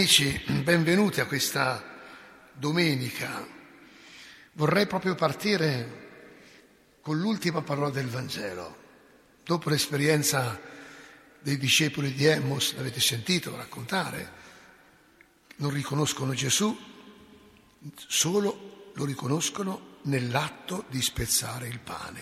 amici, benvenuti a questa domenica. Vorrei proprio partire con l'ultima parola del Vangelo. Dopo l'esperienza dei discepoli di Emmaus, l'avete sentito raccontare, non riconoscono Gesù, solo lo riconoscono nell'atto di spezzare il pane.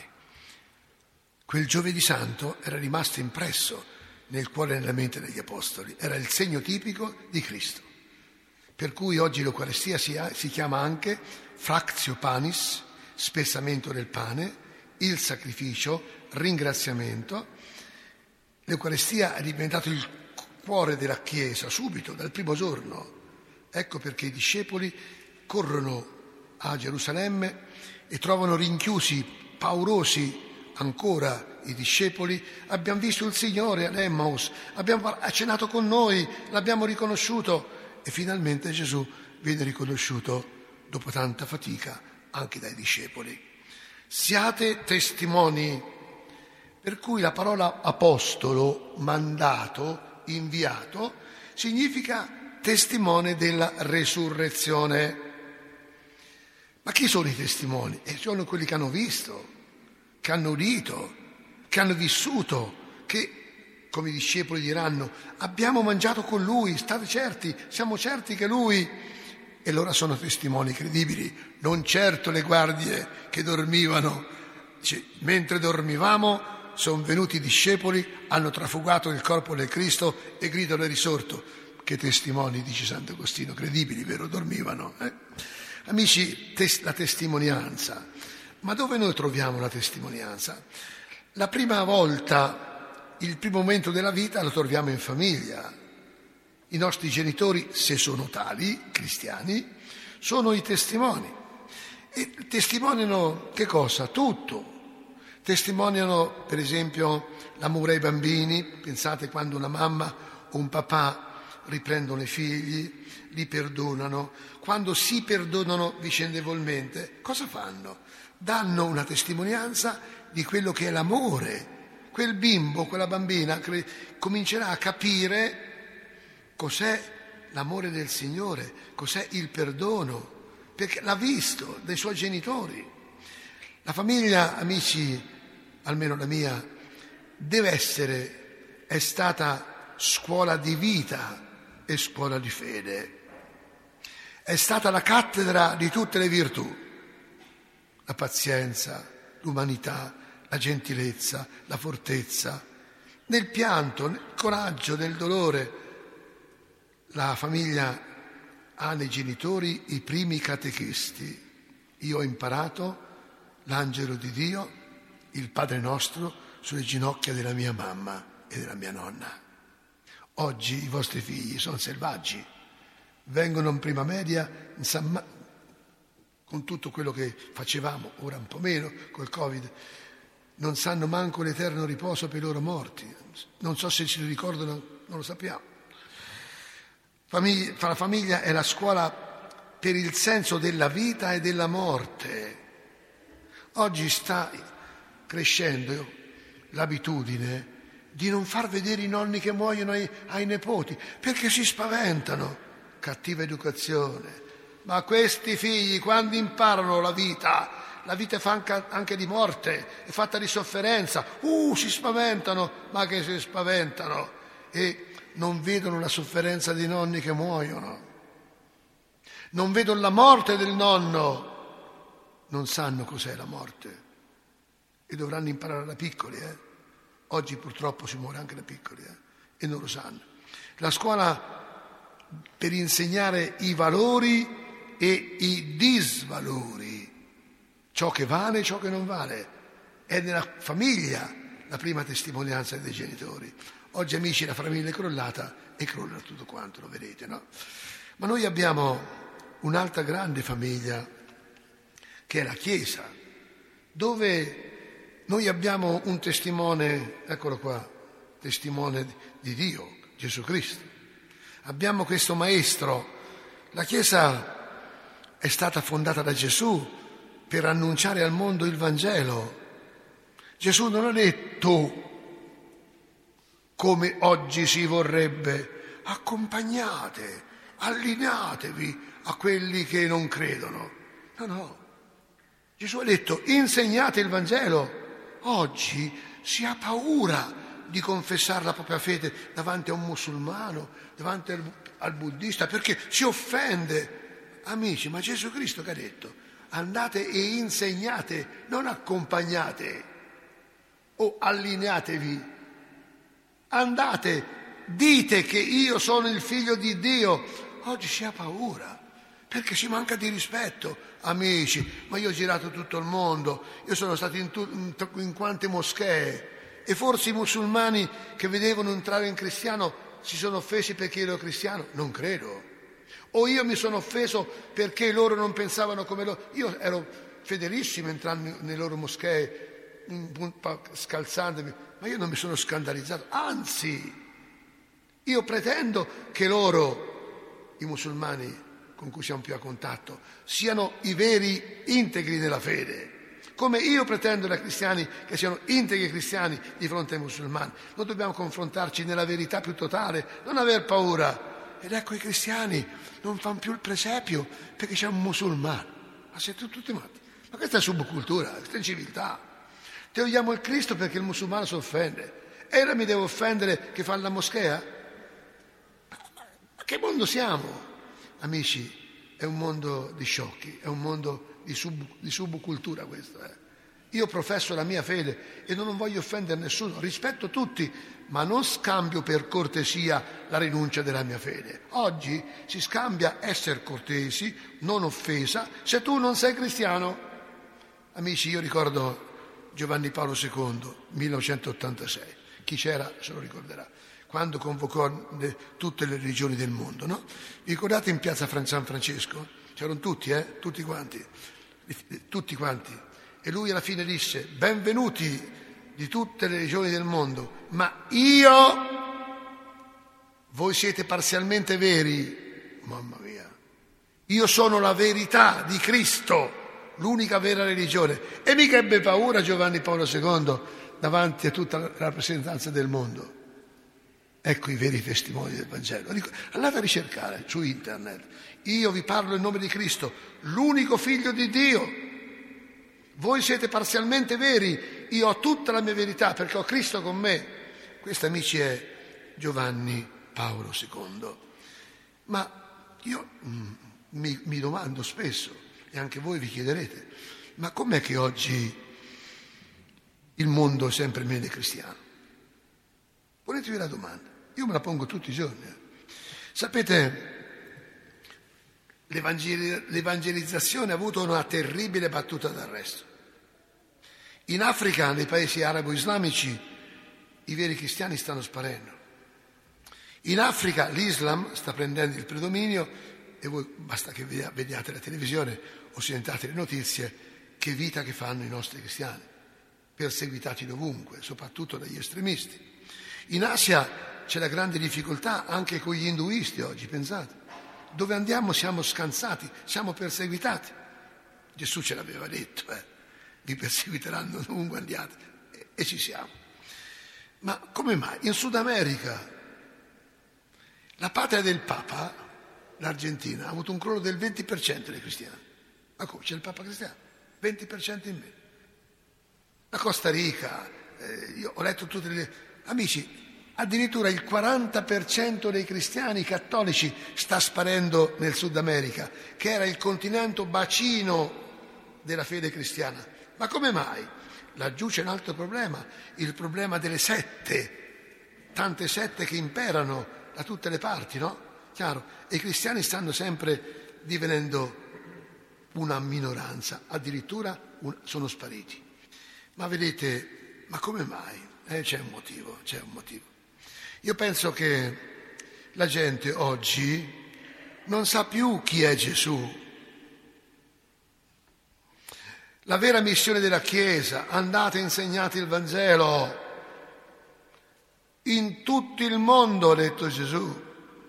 Quel giovedì santo era rimasto impresso nel cuore e nella mente degli apostoli, era il segno tipico di Cristo. Per cui oggi l'Eucaristia si chiama anche fractio panis, spessamento del pane, il sacrificio, ringraziamento. L'Eucaristia è diventato il cuore della Chiesa subito, dal primo giorno. Ecco perché i discepoli corrono a Gerusalemme e trovano rinchiusi, paurosi ancora i discepoli. Abbiamo visto il Signore ad Emmaus, ha cenato con noi, l'abbiamo riconosciuto. E finalmente Gesù viene riconosciuto dopo tanta fatica anche dai discepoli. Siate testimoni, per cui la parola apostolo, mandato, inviato, significa testimone della resurrezione. Ma chi sono i testimoni? Sono quelli che hanno visto, che hanno udito, che hanno vissuto, che, come i discepoli diranno, abbiamo mangiato con lui, state certi, siamo certi che lui... E loro sono testimoni credibili, non certo le guardie che dormivano. Mentre dormivamo sono venuti i discepoli, hanno trafugato il corpo del Cristo e gridano è risorto. Che testimoni, dice Sant'Agostino, credibili, vero? Dormivano. Amici, la testimonianza. Ma dove noi troviamo la testimonianza? La prima volta, il primo momento della vita lo troviamo in famiglia. I nostri genitori, se sono tali, cristiani, sono i testimoni. E testimoniano che cosa? Tutto. Testimoniano, per esempio, l'amore ai bambini. Pensate quando una mamma o un papà riprendono i figli, li perdonano. Quando si perdonano vicendevolmente, cosa fanno? Danno una testimonianza di quello che è l'amore. Quel bimbo, quella bambina comincerà a capire cos'è l'amore del Signore, cos'è il perdono, perché l'ha visto dai suoi genitori. La famiglia, amici, almeno la mia, è stata scuola di vita e scuola di fede. È stata la cattedra di tutte le virtù, la pazienza, l'umanità, la gentilezza, la fortezza, nel pianto, nel coraggio, nel dolore. La famiglia ha nei genitori i primi catechisti. Io ho imparato l'Angelo di Dio, il Padre Nostro, sulle ginocchia della mia mamma e della mia nonna. Oggi i vostri figli sono selvaggi, vengono in prima media, con tutto quello che facevamo, ora un po' meno, col Covid, non sanno manco l'eterno riposo per i loro morti. Non so se si ricordano, non lo sappiamo. La famiglia è la scuola per il senso della vita e della morte. Oggi sta crescendo l'abitudine di non far vedere i nonni che muoiono ai nipoti, perché si spaventano. Cattiva educazione. Ma questi figli, quando imparano la vita è fatta anche di morte, è fatta di sofferenza. Si spaventano, ma che si spaventano. E non vedono la sofferenza dei nonni che muoiono, non vedono la morte del nonno, non sanno cos'è la morte e dovranno imparare da piccoli. Oggi purtroppo si muore anche da piccoli e non lo sanno. La scuola per insegnare i valori e i disvalori, ciò che vale e ciò che non vale, è nella famiglia la prima testimonianza dei genitori. Oggi, amici, la famiglia è crollata e crolla tutto quanto, lo vedete, no? Ma noi abbiamo un'altra grande famiglia, che è la Chiesa, dove noi abbiamo un testimone, eccolo qua, testimone di Dio, Gesù Cristo. Abbiamo questo Maestro. La Chiesa è stata fondata da Gesù per annunciare al mondo il Vangelo. Gesù non ha detto, come oggi si vorrebbe, accompagnate allineatevi a quelli che non credono. No. Gesù ha detto: insegnate il Vangelo. Oggi si ha paura di confessare la propria fede davanti a un musulmano, davanti al buddista, perché si offende. Amici, ma Gesù Cristo che ha detto: andate e insegnate, non accompagnate o allineatevi. Andate, dite che io sono il figlio di Dio. Oggi si ha paura perché si manca di rispetto. Amici, ma io ho girato tutto il mondo, io sono stato in quante moschee, e forse i musulmani che vedevano entrare in cristiano si sono offesi perché ero cristiano? Non credo. O io mi sono offeso perché loro non pensavano come loro. Io ero fedelissimo entrando nelle loro moschee, scalzandomi, ma io non mi sono scandalizzato. Anzi, io pretendo che loro, i musulmani con cui siamo più a contatto, siano i veri integri nella fede, come io pretendo dai cristiani che siano integri cristiani di fronte ai musulmani. Noi dobbiamo confrontarci nella verità più totale, non aver paura. Ed ecco, i cristiani non fanno più il presepio perché c'è un musulmano. Ma siete tutti matti? Ma questa è subcultura, questa è civiltà. Togliamo il Cristo perché il musulmano si offende. E ora mi devo offendere che fa la moschea? Ma che mondo siamo? Amici, è un mondo di sciocchi, è un mondo di subcultura questo. Io professo la mia fede e non voglio offendere nessuno, rispetto tutti, ma non scambio per cortesia la rinuncia della mia fede. Oggi si scambia essere cortesi, non offesa, se tu non sei cristiano. Amici, io ricordo Giovanni Paolo II, 1986, chi c'era se lo ricorderà, quando convocò tutte le religioni del mondo, no? Vi ricordate in piazza San Francesco? C'erano tutti, tutti quanti. E lui alla fine disse: benvenuti di tutte le religioni del mondo, ma voi siete parzialmente veri. Mamma mia, io sono la verità di Cristo, l'unica vera religione. E mica ebbe paura Giovanni Paolo II davanti a tutta la rappresentanza del mondo. Ecco i veri testimoni del Vangelo. Andate a ricercare su internet. Io vi parlo in nome di Cristo, l'unico figlio di Dio. Voi siete parzialmente veri, io ho tutta la mia verità perché ho Cristo con me. Questo, amici, è Giovanni Paolo II. Ma io mi domando spesso, e anche voi vi chiederete, ma com'è che oggi il mondo è sempre meno cristiano? Ponetevi la domanda. Io me la pongo tutti i giorni. Sapete, l'evangelizzazione ha avuto una terribile battuta d'arresto. In Africa, nei paesi arabo-islamici, i veri cristiani stanno sparendo. In Africa l'Islam sta prendendo il predominio e voi basta che vediate la televisione o sentiate le notizie, che vita che fanno i nostri cristiani, perseguitati dovunque, soprattutto dagli estremisti. In Asia c'è la grande difficoltà anche con gli induisti oggi, pensate. Dove andiamo siamo scansati, siamo perseguitati. Gesù ce l'aveva detto, vi perseguiteranno dovunque andiate, e ci siamo. Ma come mai? In Sud America, la patria del Papa, l'Argentina, ha avuto un crollo del 20% dei cristiani. Ma come? C'è il Papa cristiano? 20% in meno. La Costa Rica, io ho letto tutte le... Amici, addirittura il 40% dei cristiani cattolici sta sparendo nel Sud America, che era il continente bacino della fede cristiana. Ma come mai? Laggiù c'è un altro problema, il problema delle sette, tante sette che imperano da tutte le parti, no? Chiaro? E i cristiani stanno sempre divenendo una minoranza, addirittura sono spariti. Ma vedete, ma come mai? C'è un motivo. Io penso che la gente oggi non sa più chi è Gesù. La vera missione della Chiesa: andate e insegnate il Vangelo in tutto il mondo, ha detto Gesù.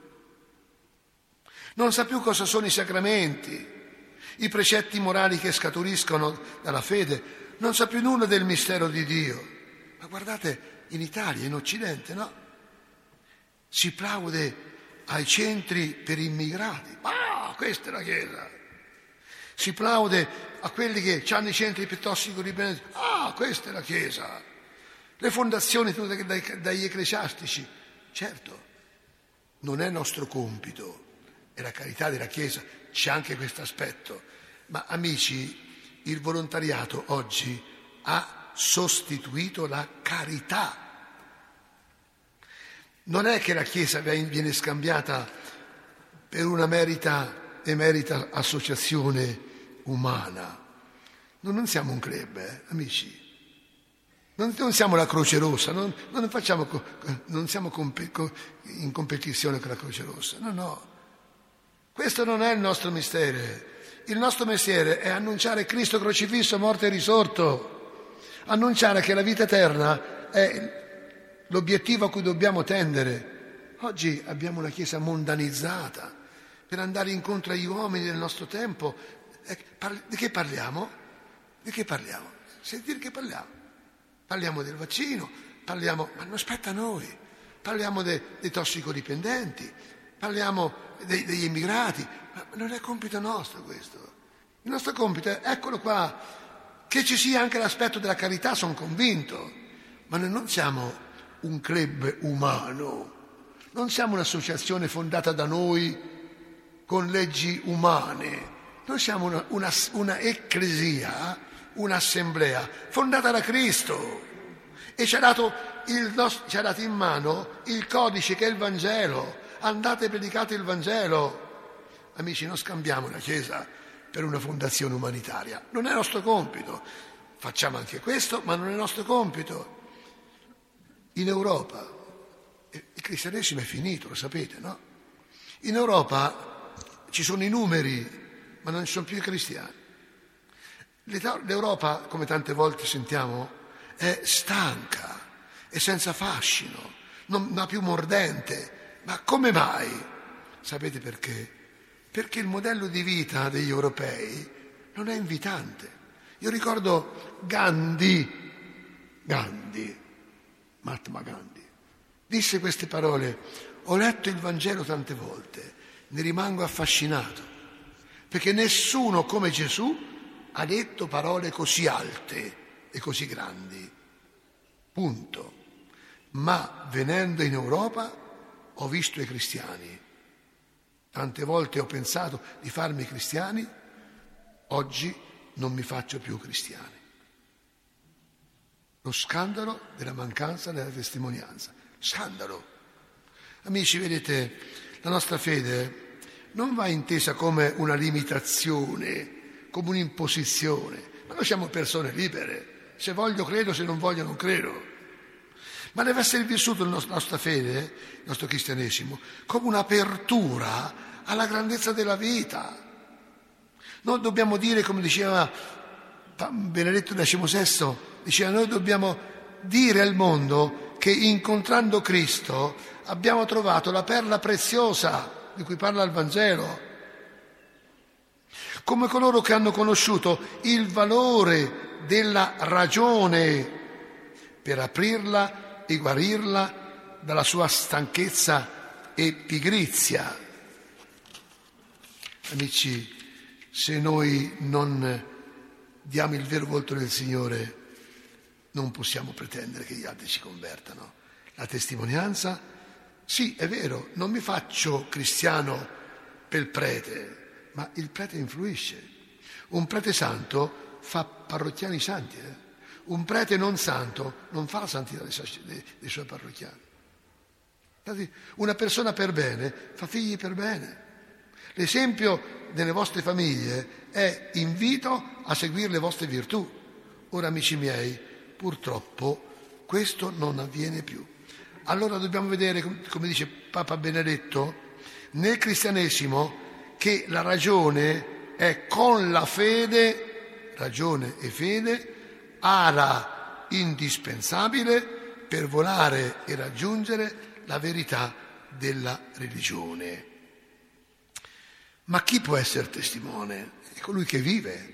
Non sa più cosa sono i sacramenti, i precetti morali che scaturiscono dalla fede, non sa più nulla del mistero di Dio. Ma guardate, in Italia, in Occidente, no? Si plaude ai centri per immigrati. Questa è la Chiesa. Si plaude a quelli che hanno i centri per tossicodipendenti. Questa è la Chiesa. Le fondazioni tutte dagli ecclesiastici. Certo, non è nostro compito, è la carità della Chiesa, c'è anche questo aspetto. Ma amici, il volontariato oggi ha sostituito la carità. Non è che la Chiesa viene scambiata per una emerita associazione umana. Non siamo un club, amici. Non siamo la Croce Rossa, non siamo in competizione con la Croce Rossa. No. Questo non è il nostro mestiere. Il nostro mestiere è annunciare Cristo crocifisso, morto e risorto. Annunciare che la vita eterna è l'obiettivo a cui dobbiamo tendere. Oggi abbiamo una Chiesa mondanizzata per andare incontro agli uomini del nostro tempo. Di che parliamo? Sentire che parliamo? Parliamo del vaccino, ma non spetta a noi. Parliamo dei tossicodipendenti, parliamo degli immigrati, ma non è compito nostro questo. Il nostro compito è, eccolo qua, che ci sia anche l'aspetto della carità, sono convinto, ma noi non siamo un club umano, non siamo un'associazione fondata da noi con leggi umane, noi siamo una ecclesia, un'assemblea fondata da Cristo e ci ha dato in mano il codice che è il Vangelo. Andate e predicate il Vangelo. Amici, non scambiamo la Chiesa per una fondazione umanitaria, non è nostro compito. Facciamo anche questo, ma non è nostro compito. In Europa il cristianesimo è finito, lo sapete, no? In Europa ci sono i numeri, ma non ci sono più i cristiani. L'Europa, come tante volte sentiamo, è stanca, è senza fascino, non ha più mordente. Ma come mai? Sapete perché? Perché il modello di vita degli europei non è invitante. Io ricordo Mahatma Gandhi, disse queste parole: ho letto il Vangelo tante volte, ne rimango affascinato, perché nessuno come Gesù ha detto parole così alte e così grandi. Punto. Ma venendo in Europa ho visto i cristiani. Tante volte ho pensato di farmi cristiani, oggi non mi faccio più cristiani. Lo scandalo della mancanza della testimonianza. Scandalo. Amici, vedete, la nostra fede non va intesa come una limitazione, come un'imposizione. Ma noi siamo persone libere. Se voglio credo, se non voglio non credo. Ma deve essere vissuto la nostra fede, il nostro cristianesimo, come un'apertura alla grandezza della vita. Noi dobbiamo dire, come diceva Benedetto XVI, diceva: noi dobbiamo dire al mondo che incontrando Cristo abbiamo trovato la perla preziosa di cui parla il Vangelo. Come coloro che hanno conosciuto il valore della ragione per aprirla e guarirla dalla sua stanchezza e pigrizia. Amici, se noi non diamo il vero volto del Signore, non possiamo pretendere che gli altri ci convertano. La testimonianza, sì, è vero, non mi faccio cristiano per il prete, ma il prete influisce. Un prete santo fa parrocchiani santi, Un prete non santo non fa la santità dei suoi parrocchiani. Una persona per bene fa figli per bene. L'esempio delle vostre famiglie è invito a seguire le vostre virtù. Ora, amici miei, purtroppo questo non avviene più. Allora dobbiamo vedere, come dice Papa Benedetto, nel cristianesimo che la ragione è con la fede, ragione e fede, ala indispensabile per volare e raggiungere la verità della religione. Ma chi può essere testimone? È colui che vive.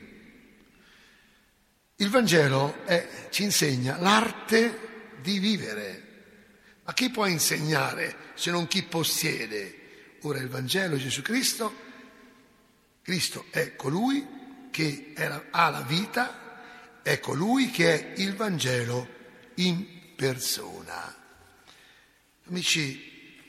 Il Vangelo ci insegna l'arte di vivere. Ma chi può insegnare se non chi possiede ora il Vangelo, Gesù Cristo. Cristo è colui che ha la vita, è colui che è il Vangelo in persona. Amici,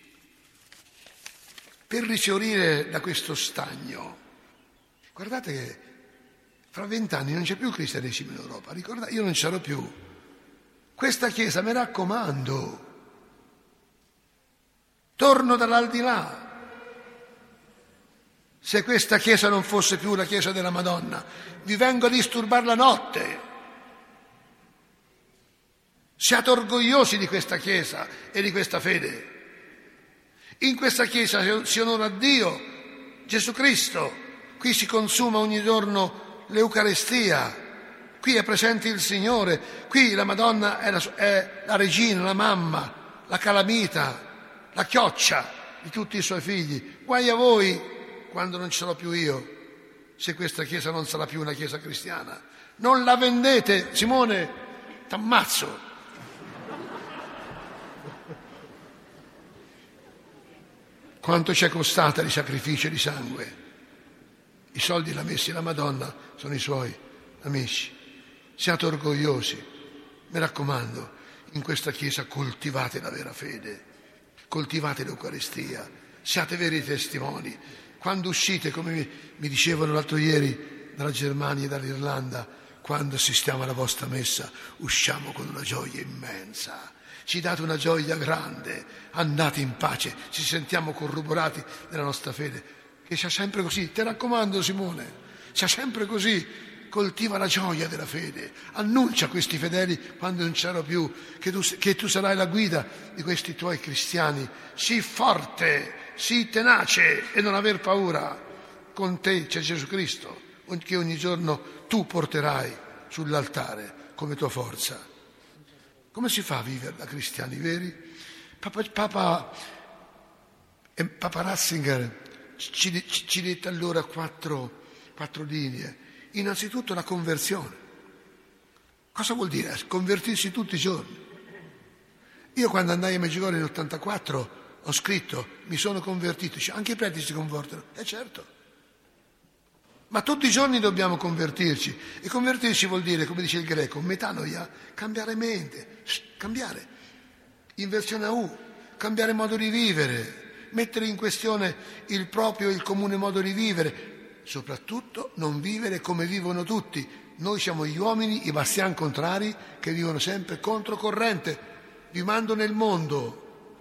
per rifiorire da questo stagno, guardate che fra 20 anni non c'è più il cristianesimo in Europa, ricordate, io non ci sarò più. Questa Chiesa, mi raccomando, torno dall'aldilà. Se questa Chiesa non fosse più la Chiesa della Madonna, vi vengo a disturbare la notte. Siate orgogliosi di questa Chiesa e di questa fede. In questa Chiesa si onora Dio, Gesù Cristo. Qui si consuma ogni giorno l'Eucarestia. Qui è presente il Signore. Qui la Madonna è la regina, la mamma, la calamita, la chioccia di tutti i suoi figli. Guai a voi quando non ci sarò più io, se questa Chiesa non sarà più una Chiesa cristiana. Non la vendete, Simone, t'ammazzo. Quanto ci è costata di sacrificio e di sangue. I soldi l'ha messi la Madonna, sono i suoi amici. Siate orgogliosi, mi raccomando, in questa Chiesa coltivate la vera fede, coltivate l'Eucaristia, siate veri testimoni. Quando uscite, come mi dicevano l'altro ieri dalla Germania e dall'Irlanda, quando assistiamo alla vostra messa, usciamo con una gioia immensa. Ci date una gioia grande, andate in pace, ci sentiamo corroborati nella nostra fede. Che sia sempre così, ti raccomando Simone, sia sempre così, coltiva la gioia della fede, annuncia a questi fedeli quando non ci sarò più, che tu sarai la guida di questi tuoi cristiani. Sii forte, sii tenace e non aver paura. Con te c'è Gesù Cristo, che ogni giorno tu porterai sull'altare come tua forza. Come si fa a vivere da cristiani veri? Papa Ratzinger ci dette allora quattro linee. Innanzitutto la conversione. Cosa vuol dire? Convertirsi tutti i giorni. Io quando andai a Medjugorje nell'84 ho scritto, mi sono convertito. Anche i preti si convertono. Certo. Ma tutti i giorni dobbiamo convertirci. E convertirci vuol dire, come dice il greco, metanoia, cambiare mente, cambiare. Inversione a U, cambiare modo di vivere, mettere in questione il proprio e il comune modo di vivere. Soprattutto non vivere come vivono tutti. Noi siamo gli uomini, i bastian contrari, che vivono sempre controcorrente. Vi mando nel mondo,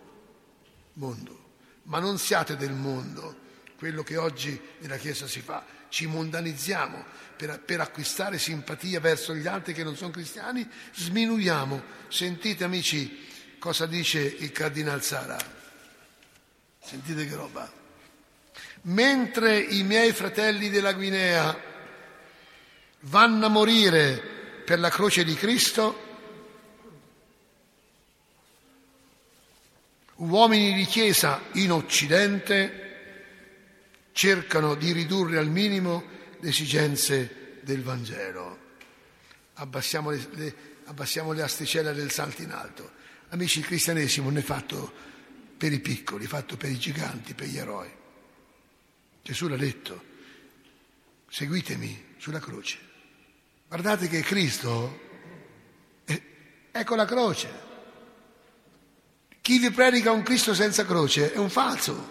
ma non siate del mondo, quello che oggi nella Chiesa si fa. Ci mondanizziamo per acquistare simpatia verso gli altri che non sono cristiani, sminuiamo. Sentite amici cosa dice il Cardinal Sara. Sentite che roba. Mentre i miei fratelli della Guinea vanno a morire per la croce di Cristo, uomini di Chiesa in Occidente cercano di ridurre al minimo le esigenze del Vangelo. Abbassiamo le asticelle del salto in alto. Amici, il cristianesimo non è fatto per i piccoli, è fatto per i giganti, per gli eroi. Gesù l'ha detto, seguitemi sulla croce. Guardate che Cristo, ecco la croce. Chi vi predica un Cristo senza croce è un falso.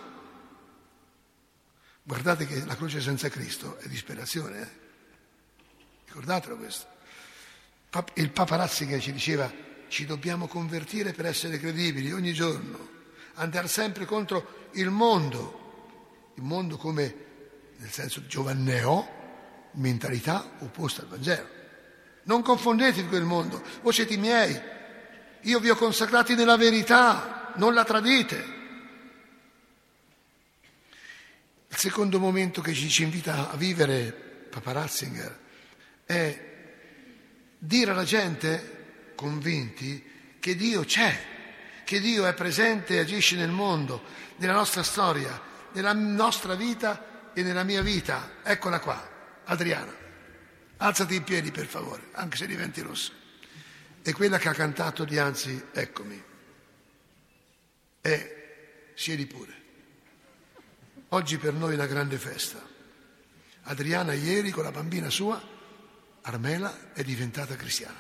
Guardate che la croce senza Cristo è disperazione. Ricordatelo questo. Il Papa Ratzinger ci diceva, ci dobbiamo convertire per essere credibili ogni giorno, andare sempre contro il mondo come, nel senso giovanneo, mentalità opposta al Vangelo. Non confondetevi con il mondo, voi siete i miei, io vi ho consacrati nella verità, non la tradite. Il secondo momento che ci invita a vivere Papa Ratzinger è dire alla gente, convinti, che Dio c'è, che Dio è presente e agisce nel mondo, nella nostra storia, nella nostra vita e nella mia vita. Eccola qua, Adriana. Alzati in piedi per favore, anche se diventi rosso. È quella che ha cantato Eccomi. Siedi pure. Oggi per noi è una grande festa. Adriana ieri con la bambina sua, Armela, è diventata cristiana.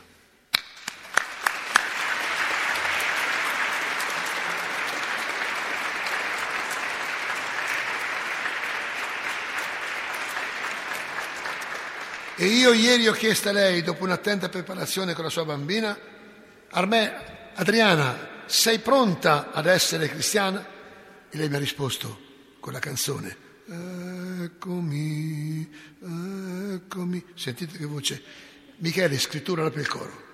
E io ieri ho chiesto a lei, dopo un'attenta preparazione con la sua bambina, Adriana, sei pronta ad essere cristiana? E lei mi ha risposto con la canzone, eccomi, eccomi. Sentite che voce. Michele, scrittura per il coro.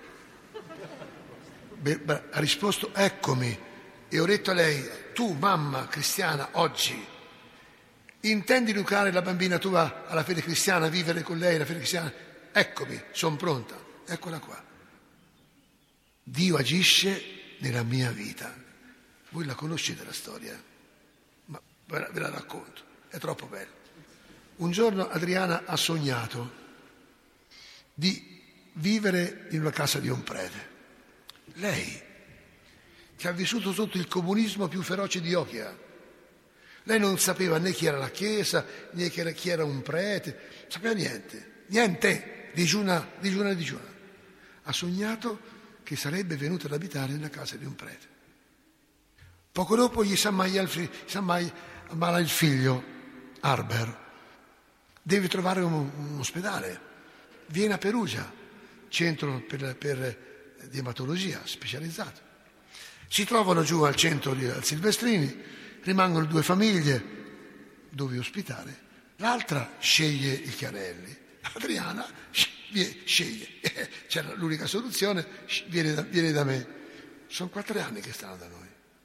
Ha risposto, eccomi. E ho detto a lei, tu mamma cristiana, oggi, intendi educare la bambina tua alla fede cristiana, vivere con lei la fede cristiana? Eccomi, sono pronta, eccola qua. Dio agisce nella mia vita. Voi la conoscete la storia, ma ve la racconto, è troppo bella. Un giorno Adriana ha sognato di vivere in una casa di un prete. Lei, che ha vissuto sotto il comunismo più feroce di Ochia. Lei non sapeva né chi era la chiesa, né chi era un prete, non sapeva niente, digiuna. Ha sognato che sarebbe venuto ad abitare nella casa di un prete. Poco dopo gli si ammala il figlio, Arber, deve trovare un ospedale, viene a Perugia, centro per di ematologia specializzato. Si trovano giù al centro al Silvestrini, rimangono 2 famiglie dove ospitare, l'altra sceglie i Chiarelli, Adriana sceglie, c'era l'unica soluzione, viene da me. Sono 4 anni che stanno da noi.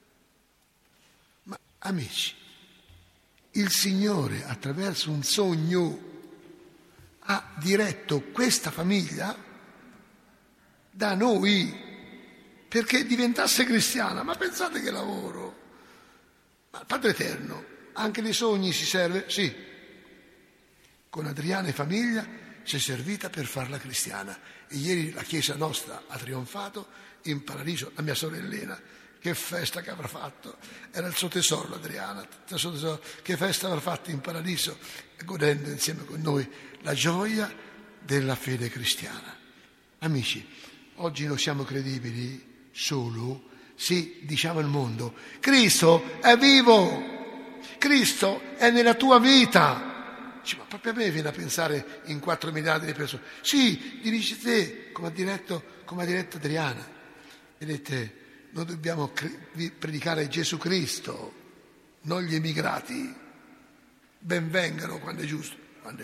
Ma amici, il Signore attraverso un sogno ha diretto questa famiglia da noi perché diventasse cristiana. Ma pensate che lavoro! Ma il Padre Eterno anche nei sogni si serve? Sì. Con Adriana e famiglia si è servita per farla cristiana. E ieri la Chiesa nostra ha trionfato in paradiso. La mia sorellina, che festa che avrà fatto! Era il suo tesoro, Adriana, il suo tesoro. Che festa avrà fatto in paradiso, godendo insieme con noi la gioia della fede cristiana. Amici, oggi non siamo credibili solo se diciamo al mondo: Cristo è vivo, Cristo è nella tua vita. Ma proprio a me viene a pensare in 4 miliardi di persone. Sì, dirigi te, come ha diretto Adriana. Vedete, noi dobbiamo predicare Gesù Cristo, non gli emigrati. Ben vengano quando è giusto.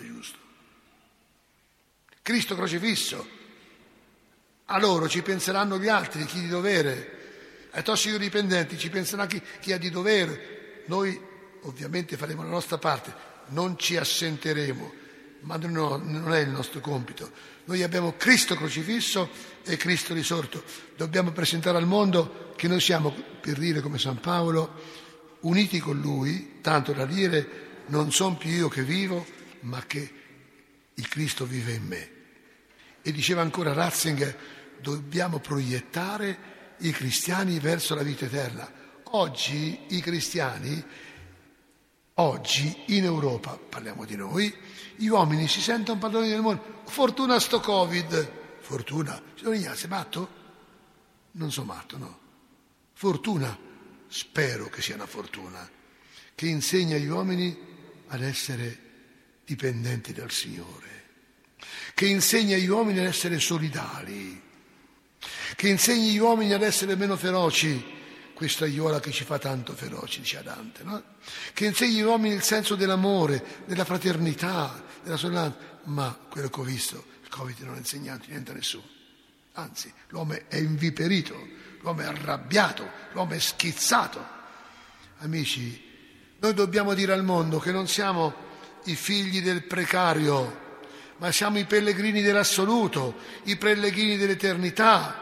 Cristo crocifisso. A loro ci penseranno gli altri, chi di dovere. Ai tossicodipendenti ci penserà chi ha di dovere. Noi ovviamente faremo la nostra parte. Non ci assenteremo, ma non è il nostro compito. Noi abbiamo Cristo crocifisso e Cristo risorto. Dobbiamo presentare al mondo che noi siamo, per dire come San Paolo, uniti con Lui, tanto da dire: non son più io che vivo, ma che il Cristo vive in me. E diceva ancora Ratzinger: dobbiamo proiettare i cristiani verso la vita eterna. Oggi i cristiani, in Europa, parliamo di noi, gli uomini si sentono padroni del mondo. Fortuna sto Covid. Fortuna? Signor Ignazio, sei matto? Non sono matto, no. Fortuna, spero che sia una fortuna, che insegna agli uomini ad essere dipendenti dal Signore, che insegna agli uomini ad essere solidali, che insegna agli uomini ad essere meno feroci. Questa aiuola che ci fa tanto feroci, dice Dante, no? Che insegni agli uomini il senso dell'amore, della fraternità, della sorellanza. Ma quello che ho visto, il Covid non ha insegnato niente a nessuno. Anzi, l'uomo è inviperito, l'uomo è arrabbiato, l'uomo è schizzato. Amici, noi dobbiamo dire al mondo che non siamo i figli del precario, ma siamo i pellegrini dell'assoluto, i pellegrini dell'eternità.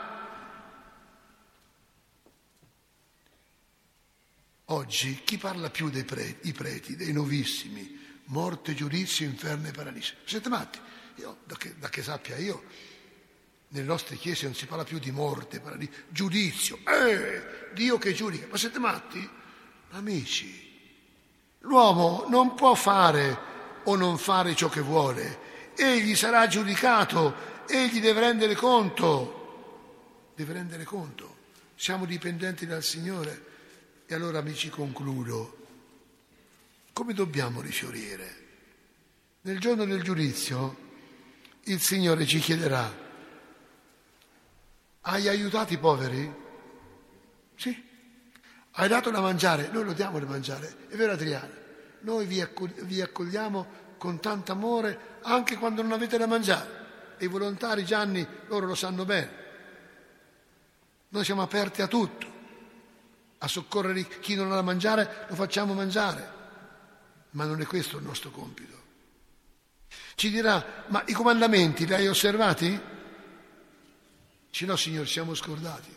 Oggi chi parla più dei preti, dei novissimi, morte, giudizio, inferno e paradiso? Siete matti? Io, da che sappia io, nelle nostre chiese non si parla più di morte, paradiso, giudizio, Dio che giudica. Ma siete matti? Amici, L'uomo non può fare o non fare ciò che vuole, egli sarà giudicato, egli deve rendere conto, siamo dipendenti dal Signore. E allora, amici, concludo. Come dobbiamo rifiorire? Nel giorno del giudizio il Signore ci chiederà: hai aiutato i poveri? Sì. Hai dato da mangiare? Noi lo diamo da mangiare. È vero, Adriana? Noi vi accogliamo con tanto amore anche quando non avete da mangiare. E i volontari, Gianni, loro lo sanno bene. Noi siamo aperti a tutto. A soccorrere chi non ha da mangiare lo facciamo mangiare. Ma non è questo il nostro compito. Ci dirà: ma i comandamenti li hai osservati? Dice: no, Signore, siamo scordati.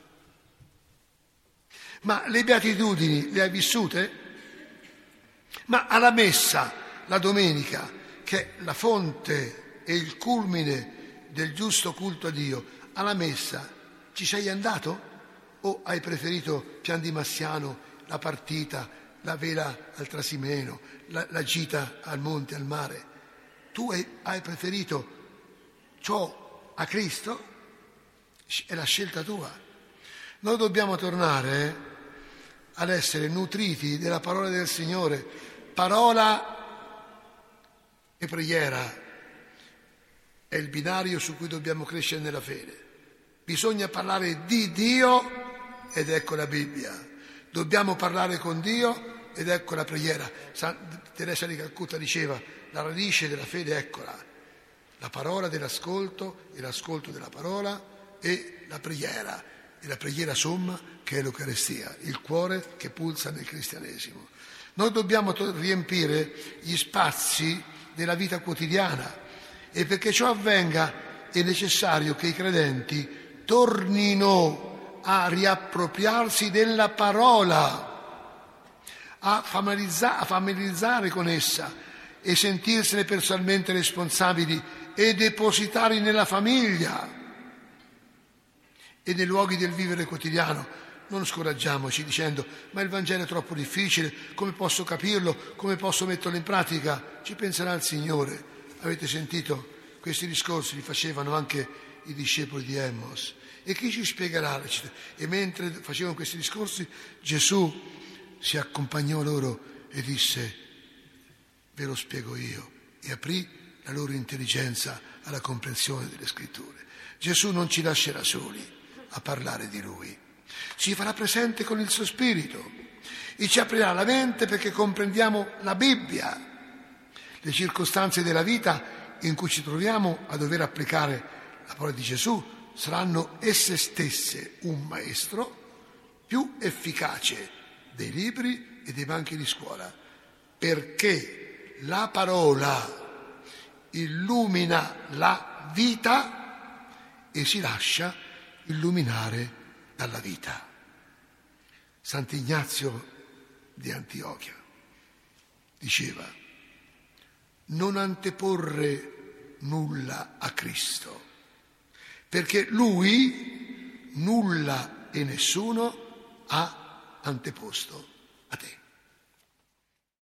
Ma le beatitudini le hai vissute? Ma alla messa, la domenica, che è la fonte e il culmine del giusto culto a Dio, alla messa ci sei andato? O hai preferito Pian di Massiano, la partita, la vela al Trasimeno, la gita al monte, al mare? Tu hai preferito ciò a Cristo? È la scelta tua. Noi dobbiamo tornare ad essere nutriti della parola del Signore, parola e preghiera è il binario su cui dobbiamo crescere nella fede. Bisogna parlare di Dio ed ecco la Bibbia. Dobbiamo parlare con Dio ed ecco la preghiera. Teresa di Calcutta diceva: la radice della fede eccola, la parola dell'ascolto e l'ascolto della parola e la preghiera. E la preghiera somma, che è l'Eucaristia, il cuore che pulsa nel cristianesimo. Noi dobbiamo riempire gli spazi della vita quotidiana e perché ciò avvenga è necessario che i credenti tornino a riappropriarsi della parola, a familiarizzare con essa e sentirsene personalmente responsabili e depositari nella famiglia e nei luoghi del vivere quotidiano. Non scoraggiamoci dicendo: ma il Vangelo è troppo difficile, come posso capirlo, come posso metterlo in pratica? Ci penserà il Signore. Avete sentito? Questi discorsi li facevano anche i discepoli di Emmos. E chi ci spiegherà? E mentre facevano questi discorsi, Gesù si accompagnò loro e disse: ve lo spiego io. E aprì la loro intelligenza alla comprensione delle Scritture. Gesù non ci lascerà soli a parlare di Lui. Ci farà presente con il suo Spirito e ci aprirà la mente perché comprendiamo la Bibbia, le circostanze della vita in cui ci troviamo a dover applicare la parola di Gesù saranno esse stesse un maestro più efficace dei libri e dei banchi di scuola, perché la parola illumina la vita e si lascia illuminare dalla vita. Sant'Ignazio di Antiochia diceva: non anteporre nulla a Cristo, perché Lui nulla e nessuno ha anteposto a te.